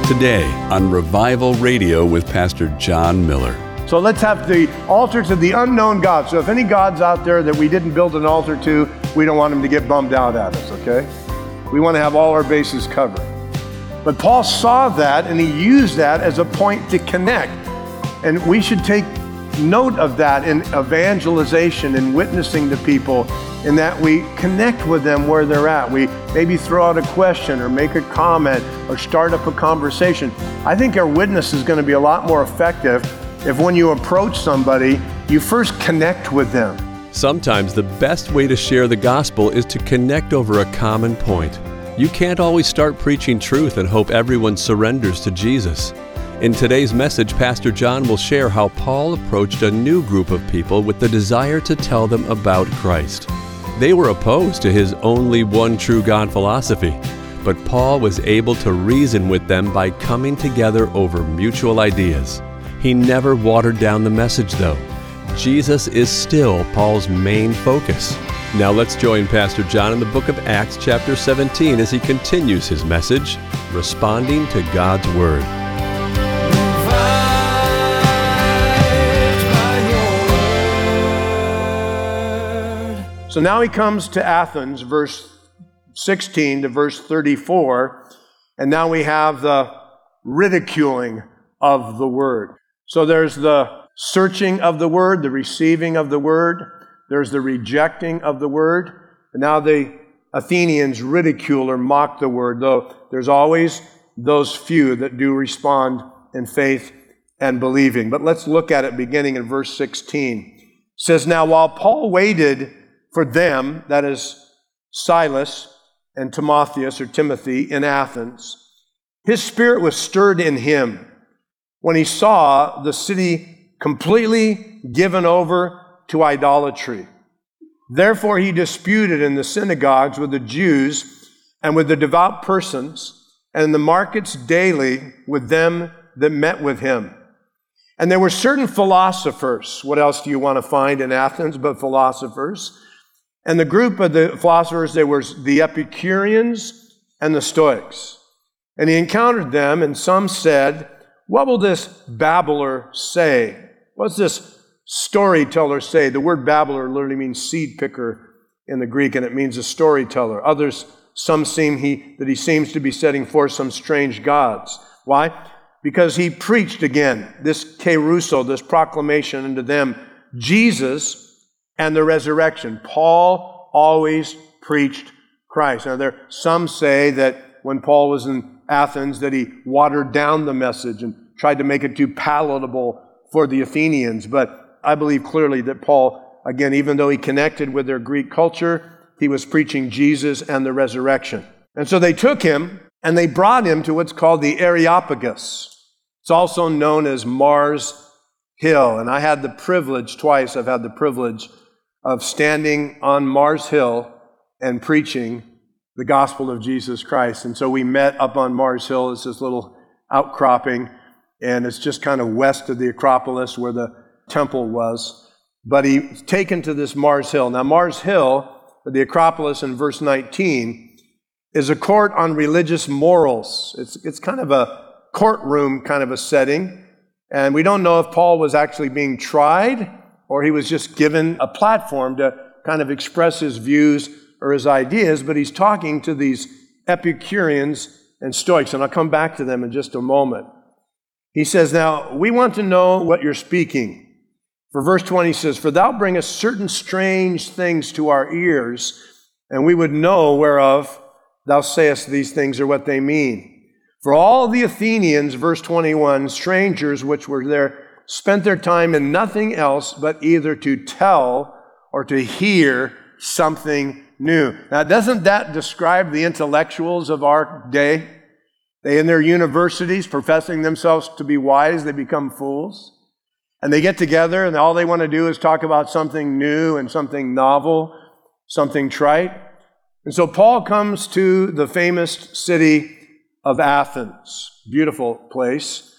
today on Revival Radio with Pastor John Miller. So let's have the altar to the unknown God. So if any gods out there that we didn't build an altar to, we don't want them to get bummed out at us, okay? We want to have all our bases covered. But Paul saw that and he used that as a point to connect. And we should take note of that in evangelization and witnessing to people, in that we connect with them where they're at. We maybe throw out a question or make a comment or start up a conversation. I think our witness is going to be a lot more effective if when you approach somebody, you first connect with them. Sometimes the best way to share the gospel is to connect over a common point. You can't always start preaching truth and hope everyone surrenders to Jesus. In today's message, Pastor John will share how Paul approached a new group of people with the desire to tell them about Christ. They were opposed to his only one true God philosophy, but Paul was able to reason with them by coming together over mutual ideas. He never watered down the message, though. Jesus is still Paul's main focus. Now let's join Pastor John in the book of Acts chapter 17 as he continues his message, Responding to God's Word. So now he comes to Athens, verse 16 to verse 34, and now we have the ridiculing of the word. So there's the searching of the word, the receiving of the word, there's the rejecting of the word, and now the Athenians ridicule or mock the word, though there's always those few that do respond in faith and believing. But let's look at it beginning in verse 16. It says, "Now while Paul waited for them," that is Silas and Timothy in Athens, his spirit was stirred in him when he saw the city completely given over to idolatry. Therefore he disputed in the synagogues with the Jews and with the devout persons, and in the markets daily with them that met with him. And there were certain philosophers. What else do you want to find in Athens but philosophers? And the group of the philosophers, there were the Epicureans and the Stoics. And he encountered them, and some said, "What will this babbler say?" What's this storyteller say? The word babbler literally means seed picker in the Greek, and it means a storyteller. Others, some that he seems to be setting forth some strange gods. Why? Because he preached again, this kerusso, this proclamation unto them, Jesus and the resurrection. Paul always preached Christ. Now, some say that when Paul was in Athens that he watered down the message and tried to make it too palatable for the Athenians. But I believe clearly that Paul, again, even though he connected with their Greek culture, he was preaching Jesus and the resurrection. And so they took him and they brought him to what's called the Areopagus. It's also known as Mars Hill. And I had the privilege, twice I've had the privilege of standing on Mars Hill and preaching the gospel of Jesus Christ. And so we met up on Mars Hill. It's this little outcropping, and it's just kind of west of the Acropolis where the temple was. But he's taken to this Mars Hill. Now, Mars Hill, the Acropolis in verse 19, is a court on religious morals. It's kind of a courtroom kind of a setting. And we don't know if Paul was actually being tried or he was just given a platform to kind of express his views or his ideas, but he's talking to these Epicureans and Stoics, and I'll come back to them in just a moment. He says, "Now, we want to know what you're speaking." For verse 20 says, "For thou bringest certain strange things to our ears, and we would know whereof thou sayest these things or what they mean. For all the Athenians," verse 21, "strangers which were there, spent their time in nothing else but either to tell or to hear something new." Now, doesn't that describe the intellectuals of our day? They, in their universities, professing themselves to be wise, they become fools. And they get together and all they want to do is talk about something new and something novel, something trite. And so Paul comes to the famous city of Athens, beautiful place,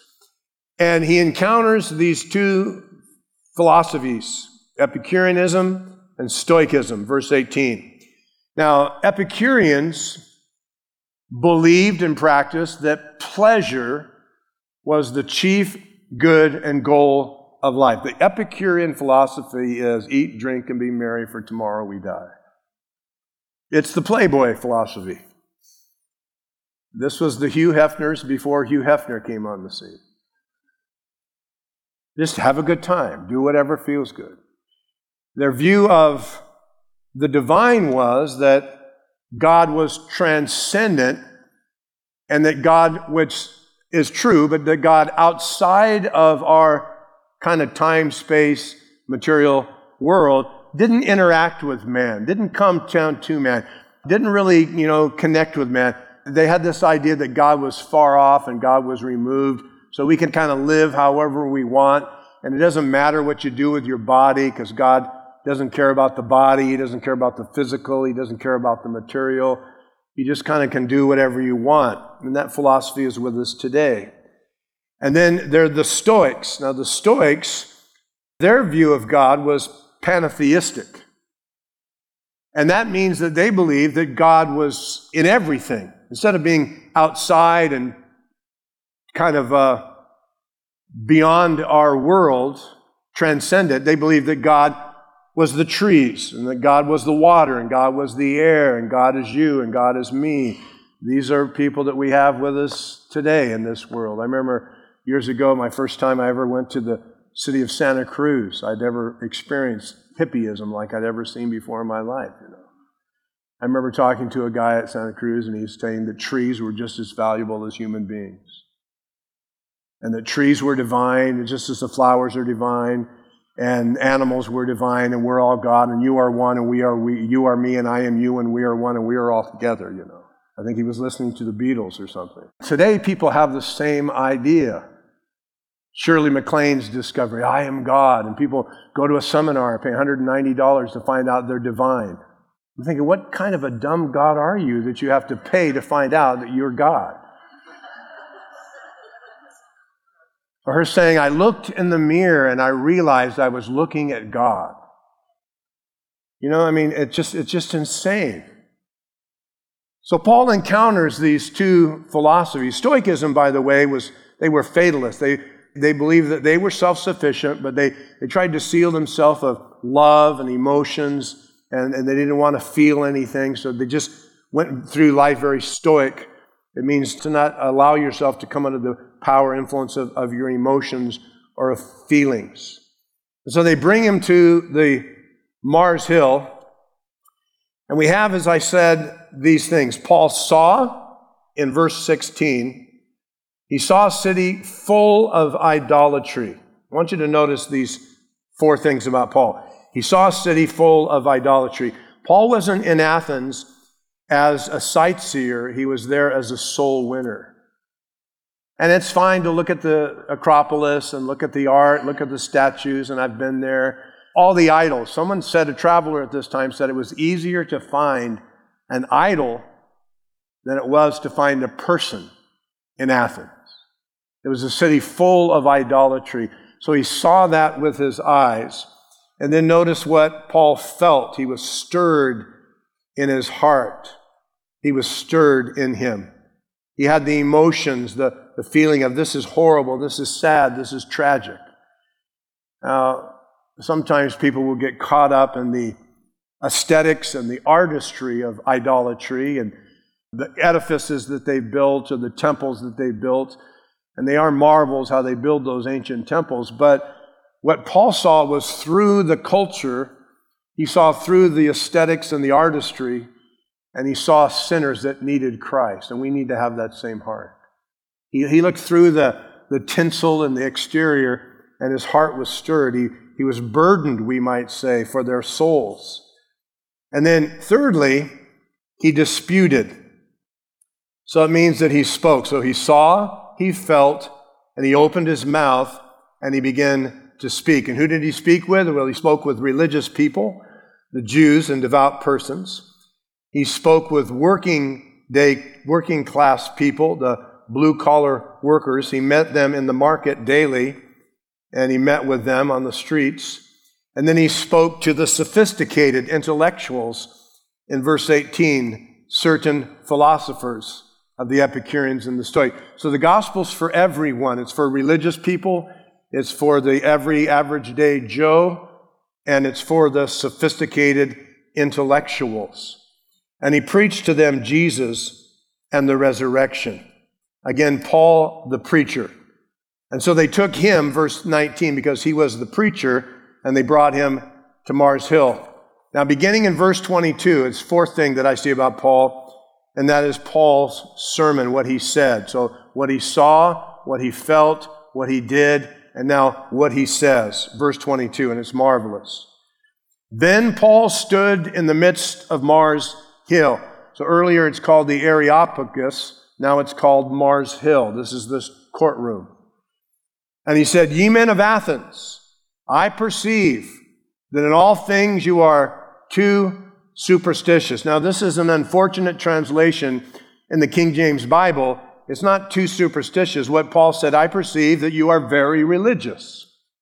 and he encounters these two philosophies, Epicureanism and Stoicism, verse 18. Now, Epicureans believed and practiced that pleasure was the chief good and goal of life. The Epicurean philosophy is eat, drink, and be merry, for tomorrow we die. It's the Playboy philosophy. This was the Hugh Hefners before Hugh Hefner came on the scene. Just have a good time. Do whatever feels good. Their view of the divine was that God was transcendent, and that God, which is true, but that God outside of our kind of time, space, material world didn't interact with man, didn't come down to man, didn't really, connect with man. They had this idea that God was far off and God was removed, so we can kind of live however we want, and it doesn't matter what you do with your body, because God doesn't care about the body, He doesn't care about the physical, He doesn't care about the material. You just kind of can do whatever you want. And that philosophy is with us today. And then there are the Stoics. Now the Stoics, their view of God was pantheistic. And that means that they believed that God was in everything. Instead of being outside and kind of beyond our world, transcendent, they believed that God was the trees, and that God was the water, and God was the air, and God is you, and God is me. These are people that we have with us today in this world. I remember years ago, my first time I ever went to the city of Santa Cruz. I'd never experienced hippieism like I'd ever seen before in my life. I remember talking to a guy at Santa Cruz, and he was saying that trees were just as valuable as human beings, and that trees were divine, just as the flowers are divine, and animals were divine, and we're all God, and you are one, and we are we. You are me, and I am you, and we are one, and we are all together, I think he was listening to the Beatles or something. Today, people have the same idea. Shirley MacLaine's discovery, I am God, and people go to a seminar, pay $190 to find out they're divine. I'm thinking, what kind of a dumb God are you that you have to pay to find out that you're God? Or her saying, I looked in the mirror and I realized I was looking at God. It's just insane. So Paul encounters these two philosophies. Stoicism, by the way, they were fatalists. They believed that they were self-sufficient, but they tried to seal themselves of love and emotions, and they didn't want to feel anything, so they just went through life very stoic. It means to not allow yourself to come under the power influence of your emotions or of feelings. And so they bring him to the Mars Hill, and we have, as I said, these things. Paul saw, in verse 16, he saw a city full of idolatry. I want you to notice these four things about Paul. He saw a city full of idolatry. Paul wasn't in Athens as a sightseer, he was there as a soul winner. And it's fine to look at the Acropolis and look at the art, look at the statues, and I've been there. All the idols. Someone said, a traveler at this time said it was easier to find an idol than it was to find a person in Athens. It was a city full of idolatry. So he saw that with his eyes. And then notice what Paul felt. He was stirred in his heart. He was stirred in him. He had the emotions, the feeling of this is horrible, this is sad, this is tragic. Now, sometimes people will get caught up in the aesthetics and the artistry of idolatry and the edifices that they built or the temples that they built. And they are marvels how they build those ancient temples. But what Paul saw was through the culture, he saw through the aesthetics and the artistry, and he saw sinners that needed Christ. And we need to have that same heart. He looked through the tinsel and the exterior, and his heart was stirred. He was burdened, we might say, for their souls. And then thirdly, he disputed. So it means that he spoke. So he saw, he felt, and he opened his mouth, and he began to speak. And who did he speak with? Well, he spoke with religious people, the Jews and devout persons. He spoke with working class people, the blue-collar workers. He met them in the market daily, and he met with them on the streets. And then he spoke to the sophisticated intellectuals. In verse 18, certain philosophers of the Epicureans and the Stoics. So the gospel's for everyone. It's for religious people, it's for the every average day Joe, and it's for the sophisticated intellectuals. And he preached to them Jesus and the resurrection. Again, Paul the preacher. And so they took him, verse 19, because he was the preacher, and they brought him to Mars Hill. Now, beginning in verse 22, it's the fourth thing that I see about Paul, and that is Paul's sermon, what he said. So what he saw, what he felt, what he did, and now what he says. Verse 22, and it's marvelous. Then Paul stood in the midst of Mars Hill. So earlier it's called the Areopagus. Now it's called Mars Hill. This is this courtroom. And he said, "Ye men of Athens, I perceive that in all things you are too superstitious." Now, this is an unfortunate translation in the King James Bible. It's not too superstitious. What Paul said, I perceive that you are very religious.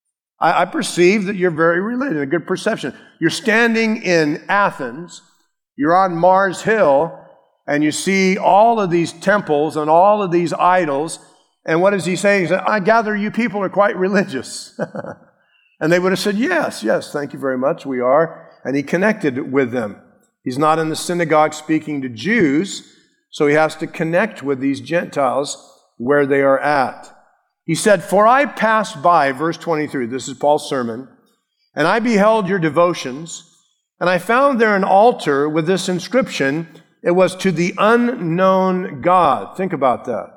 I perceive that you're very religious, a good perception. You're standing in Athens, you're on Mars Hill, and you see all of these temples and all of these idols. And what is he saying? He said, I gather you people are quite religious. And they would have said, yes, thank you very much, we are. And he connected with them. He's not in the synagogue speaking to Jews, so he has to connect with these Gentiles where they are at. He said, "For I passed by," verse 23, this is Paul's sermon, "and I beheld your devotions, and I found there an altar with this inscription. It was to the unknown God." Think about that.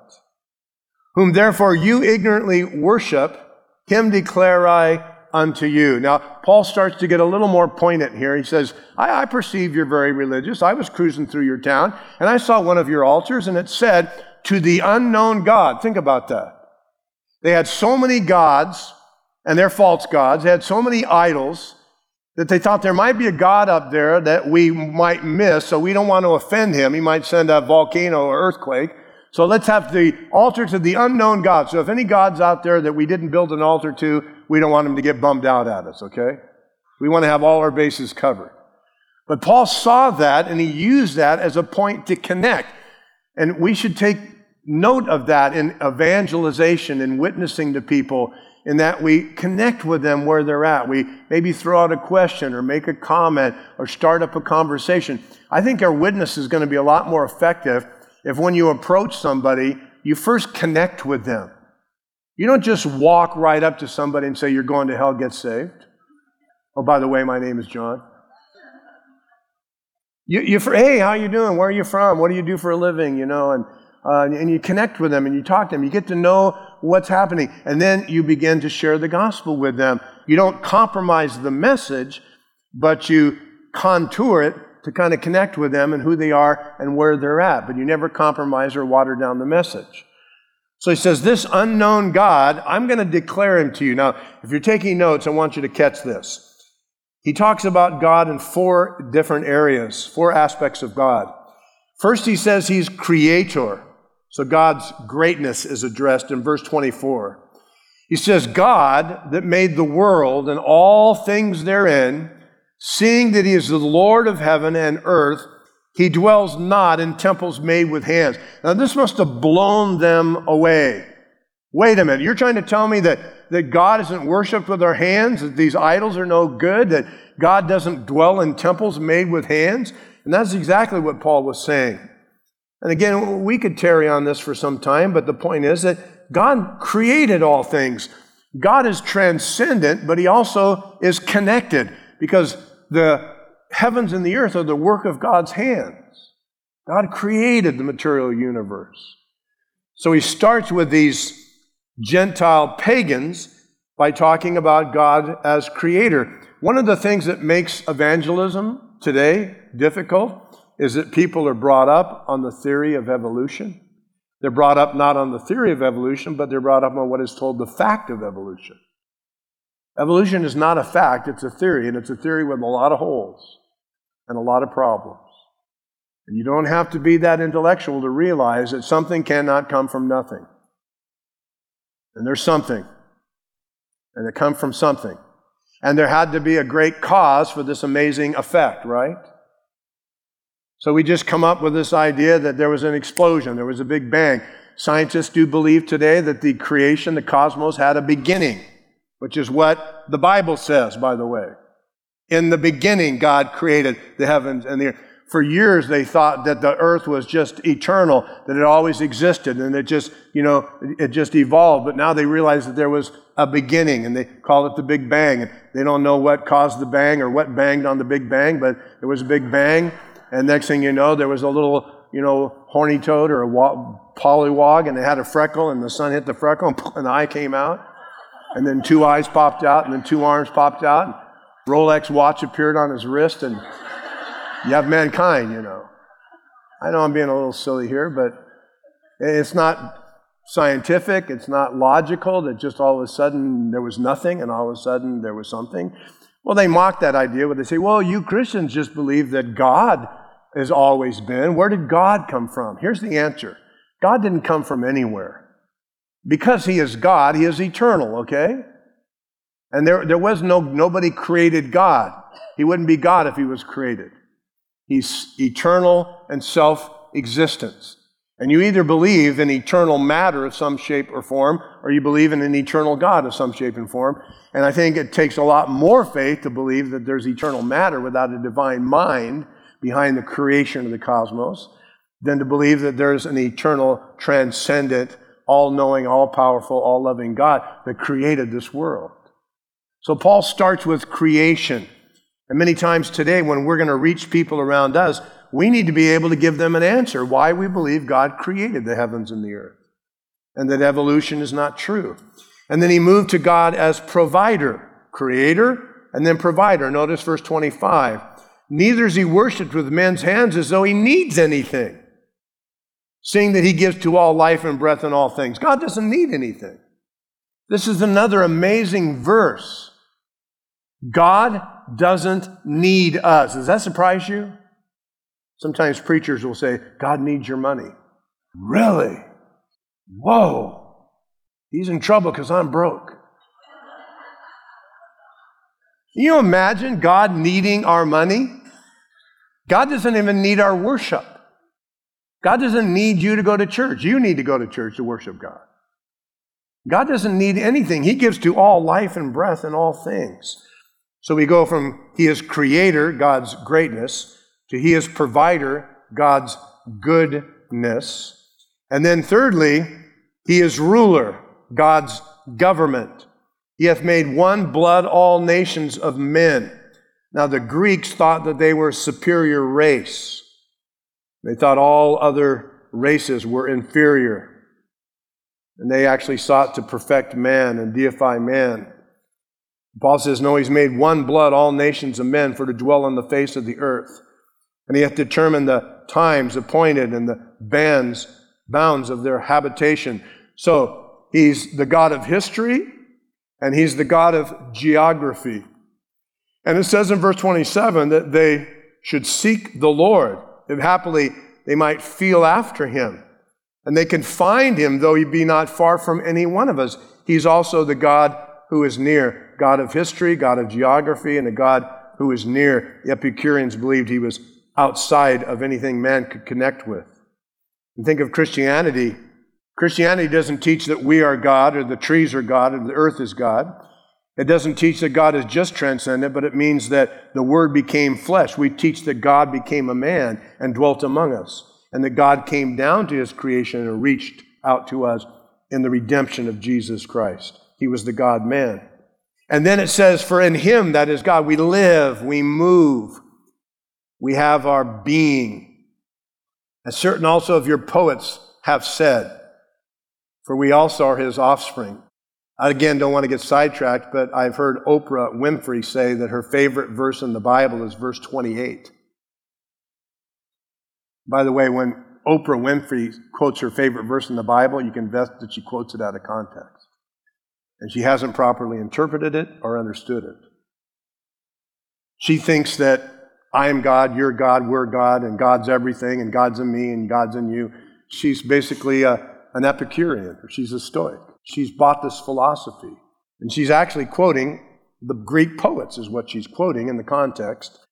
"Whom therefore you ignorantly worship, him declare I unto you." Now, Paul starts to get a little more poignant here. He says, I perceive you're very religious. I was cruising through your town, and I saw one of your altars, and it said, "To the unknown God." Think about that. They had so many gods, and they're false gods. They had so many idols that they thought there might be a God up there that we might miss, so we don't want to offend him. He might send a volcano or earthquake. So let's have the altar to the unknown God. So if any gods out there that we didn't build an altar to, we don't want them to get bummed out at us, okay? We want to have all our bases covered. But Paul saw that, and he used that as a point to connect. And we should take note of that in evangelization and witnessing to people, in that we connect with them where they're at. We maybe throw out a question or make a comment or start up a conversation. I think our witness is going to be a lot more effective if when you approach somebody, you first connect with them. You don't just walk right up to somebody and say, "You're going to hell, get saved. Oh, by the way, my name is John." Hey, how you doing? Where are you from? What do you do for a living? And you connect with them and you talk to them. You get to know what's happening. And then you begin to share the gospel with them. You don't compromise the message, but you contour it to kind of connect with them and who they are and where they're at. But you never compromise or water down the message. So he says, "This unknown God, I'm going to declare him to you." Now, if you're taking notes, I want you to catch this. He talks about God in 4 different areas, 4 aspects of God. First, he says he's creator. So God's greatness is addressed in verse 24. He says, "God that made the world and all things therein, seeing that he is the Lord of heaven and earth, he dwells not in temples made with hands." Now this must have blown them away. Wait a minute, you're trying to tell me that God isn't worshipped with our hands, that these idols are no good, that God doesn't dwell in temples made with hands? And that's exactly what Paul was saying. And again, we could tarry on this for some time, but the point is that God created all things. God is transcendent, but he also is connected, because the heavens and the earth are the work of God's hands. God created the material universe. So he starts with these Gentile pagans by talking about God as creator. One of the things that makes evangelism today difficult is that people are brought up on the theory of evolution. They're brought up not on the theory of evolution, but they're brought up on what is told the fact of evolution. Evolution is not a fact, it's a theory, and it's a theory with a lot of holes and a lot of problems. And you don't have to be that intellectual to realize that something cannot come from nothing. And there's something. And it comes from something. And there had to be a great cause for this amazing effect, right? So we just come up with this idea that there was an explosion, there was a big bang. Scientists do believe today that the creation, the cosmos, had a beginning, which is what the Bible says, by the way. In the beginning, God created the heavens and the earth. For years, they thought that the earth was just eternal, that it always existed, and it just evolved. But now they realize that there was a beginning, and they call it the Big Bang. And they don't know what caused the bang or what banged on the Big Bang, but there was a Big Bang. And next thing you know, there was a little, horny toad or a pollywog, and it had a freckle, and the sun hit the freckle, and the eye came out. And then 2 eyes popped out, and then 2 arms popped out. And Rolex watch appeared on his wrist, and you have mankind, I know I'm being a little silly here, but it's not scientific, it's not logical that just all of a sudden there was nothing and all of a sudden there was something. Well, they mock that idea when they say, well, you Christians just believe that God has always been. Where did God come from? Here's the answer. God didn't come from anywhere. Because He is God, He is eternal, okay? And there was nobody created God. He wouldn't be God if He was created. He's eternal and self-existence. And you either believe in eternal matter of some shape or form, or you believe in an eternal God of some shape and form. And I think it takes a lot more faith to believe that there's eternal matter without a divine mind behind the creation of the cosmos than to believe that there's an eternal, transcendent, all-knowing, all-powerful, all-loving God that created this world. So Paul starts with creation. And many times today, when we're going to reach people around us, we need to be able to give them an answer why we believe God created the heavens and the earth, and that evolution is not true. And then he moved to God as provider, creator, and then provider. Notice verse 25. Neither is he worshipped with men's hands as though he needs anything, seeing that he gives to all life and breath and all things. God doesn't need anything. This is another amazing verse. God doesn't need us. Does that surprise you? Sometimes preachers will say, God needs your money. Really? Whoa. He's in trouble because I'm broke. Can you imagine God needing our money? God doesn't even need our worship. God doesn't need you to go to church. You need to go to church to worship God. God doesn't need anything. He gives to all life and breath and all things. So we go from He is creator, God's greatness, to He is provider, God's goodness. And then thirdly, He is ruler, God's government. He hath made one blood all nations of men. Now the Greeks thought that they were a superior race. They thought all other races were inferior. And they actually sought to perfect man and deify man. Paul says, no, He's made one blood all nations of men for to dwell on the face of the earth. And He hath determined the times appointed and the bounds of their habitation. So He's the God of history and He's the God of geography. And it says in verse 27 that they should seek the Lord, if happily they might feel after Him. And they can find Him, though He be not far from any one of us. He's also the God who is near, God of history, God of geography, and a God who is near. The Epicureans believed He was outside of anything man could connect with. And think of Christianity. Christianity doesn't teach that we are God, or the trees are God, or the earth is God. It doesn't teach that God is just transcendent, but it means that the Word became flesh. We teach that God became a man and dwelt among us, and that God came down to His creation and reached out to us in the redemption of Jesus Christ. He was the God-man. And then it says, for in Him, that is God, we live, we move, we have our being. As certain also of your poets have said, for we also are His offspring. I, again, don't want to get sidetracked, but I've heard Oprah Winfrey say that her favorite verse in the Bible is verse 28. By the way, when Oprah Winfrey quotes her favorite verse in the Bible, you can bet that she quotes it out of context. And she hasn't properly interpreted it or understood it. She thinks that I am God, you're God, we're God, and God's everything, and God's in me, and God's in you. She's basically an Epicurean, or she's a Stoic. She's bought this philosophy. And she's actually quoting the Greek poets, is what she's quoting in the context.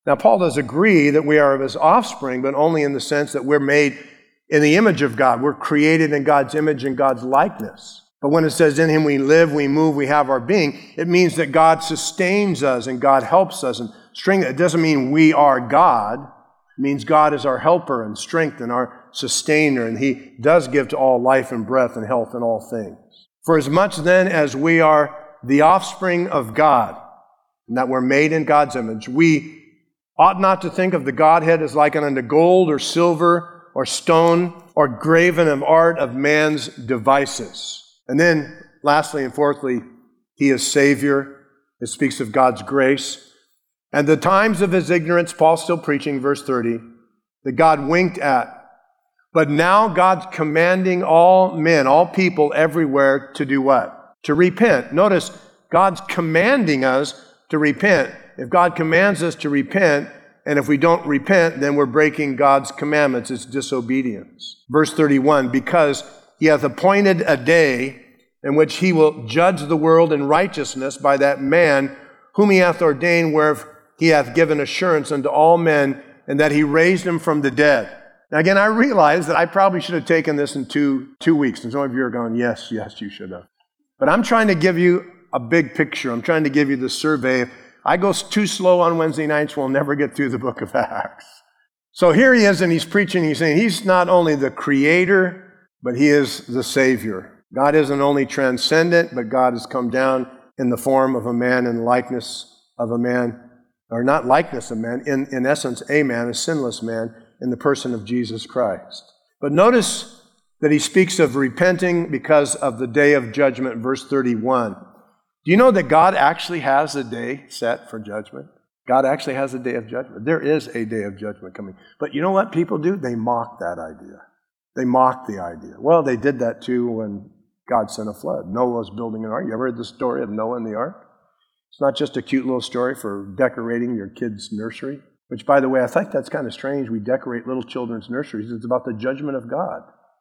Now, Paul does agree that we are of his offspring, but only in the sense that we're made in the image of God. We're created in God's image and God's likeness. But when it says in him we live, we move, we have our being, it means that God sustains us and God helps us and strengthens. It doesn't mean we are God. It means God is our helper and strength and our sustainer, and he does give to all life and breath and health in all things. For as much then as we are the offspring of God, and that we're made in God's image, we ought not to think of the Godhead as likened unto gold or silver or stone or graven of art of man's devices. And then, lastly and fourthly, he is Savior. It speaks of God's grace. And the times of his ignorance, Paul's still preaching, verse 30, that God winked at. But now God's commanding all men, all people everywhere to do what? To repent. Notice, God's commanding us to repent. If God commands us to repent, and if we don't repent, then we're breaking God's commandments. It's disobedience. Verse 31, because he hath appointed a day in which he will judge the world in righteousness by that man whom he hath ordained, whereof he hath given assurance unto all men, and that he raised him from the dead. Now again, I realize that I probably should have taken this in two weeks. And some of you are going, yes, you should have. But I'm trying to give you a big picture. I'm trying to give you the survey. If I go too slow on Wednesday nights, we'll never get through the book of Acts. So here he is, and he's preaching. He's saying he's not only the creator, but he is the Savior. God isn't only transcendent, but God has come down in the form of a man in likeness of a man, or not likeness of man, in essence, a man, a sinless man, in the person of Jesus Christ. But notice that he speaks of repenting because of the day of judgment, verse 31. Do you know that God actually has a day set for judgment? God actually has a day of judgment. There is a day of judgment coming. But you know what people do? They mock that idea. They mock the idea. Well, they did that too when God sent a flood. Noah was building an ark. You ever heard the story of Noah and the ark? It's not just a cute little story for decorating your kid's nursery, which, by the way, I think that's kind of strange. We decorate little children's nurseries. It's about the judgment of God.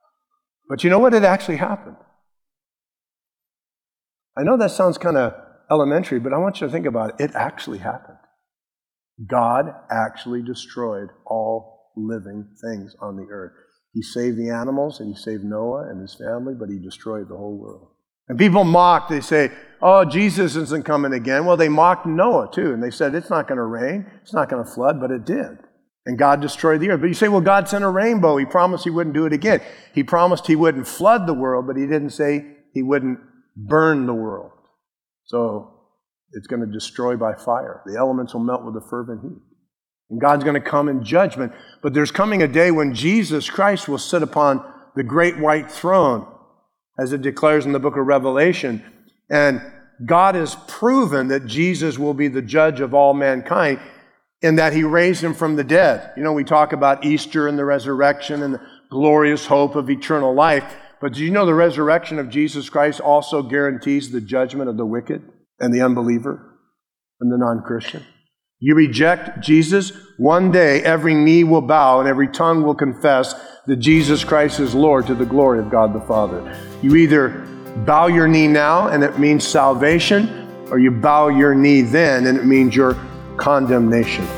But you know what? It actually happened. I know that sounds kind of elementary, but I want you to think about it. It actually happened. God actually destroyed all living things on the earth. He saved the animals, and he saved Noah and his family, but he destroyed the whole world. And people mock. They say, oh, Jesus isn't coming again. Well, they mocked Noah too, and they said, it's not going to rain, it's not going to flood, but it did. And God destroyed the earth. But you say, well, God sent a rainbow. He promised he wouldn't do it again. He promised he wouldn't flood the world, but he didn't say he wouldn't burn the world. So it's going to destroy by fire. The elements will melt with a fervent heat. And God's going to come in judgment. But there's coming a day when Jesus Christ will sit upon the great white throne, as it declares in the book of Revelation. And God has proven that Jesus will be the judge of all mankind in that he raised him from the dead. You know, we talk about Easter and the resurrection and the glorious hope of eternal life. But do you know the resurrection of Jesus Christ also guarantees the judgment of the wicked and the unbeliever and the non-Christian? You reject Jesus, one day every knee will bow and every tongue will confess that Jesus Christ is Lord to the glory of God the Father. You either bow your knee now and it means salvation, or you bow your knee then and it means your condemnation.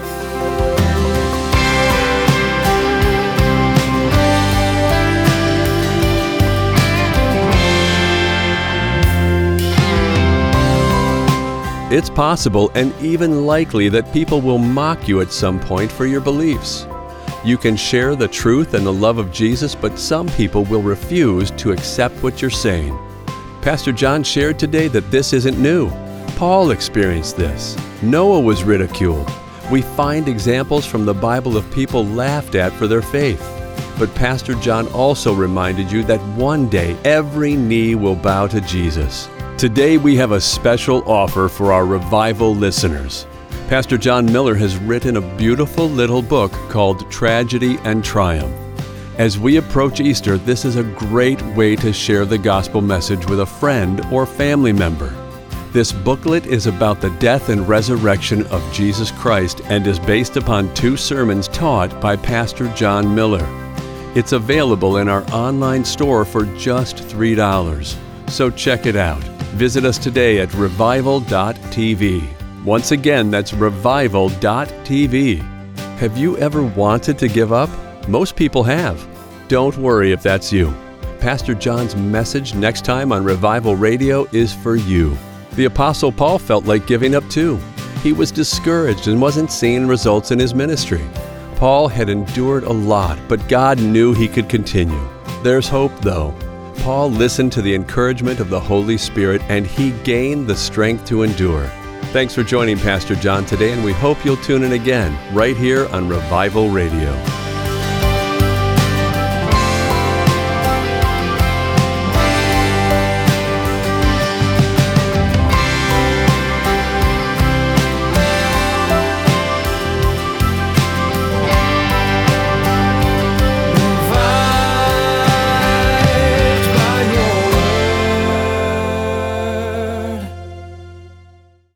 It's possible and even likely that people will mock you at some point for your beliefs. You can share the truth and the love of Jesus, but some people will refuse to accept what you're saying. Pastor John shared today that this isn't new. Paul experienced this. Noah was ridiculed. We find examples from the Bible of people laughed at for their faith. But Pastor John also reminded you that one day every knee will bow to Jesus. Today we have a special offer for our Revival listeners. Pastor John Miller has written a beautiful little book called Tragedy and Triumph. As we approach Easter, this is a great way to share the gospel message with a friend or family member. This booklet is about the death and resurrection of Jesus Christ and is based upon 2 sermons taught by Pastor John Miller. It's available in our online store for just $3. So check it out. Visit us today at revival.tv. Once again, that's revival.tv. Have you ever wanted to give up? Most people have. Don't worry if that's you. Pastor John's message next time on Revival Radio is for you. The Apostle Paul felt like giving up too. He was discouraged and wasn't seeing results in his ministry. Paul had endured a lot, but God knew he could continue. There's hope, though. Paul listened to the encouragement of the Holy Spirit, and he gained the strength to endure. Thanks for joining Pastor John today, and we hope you'll tune in again right here on Revival Radio.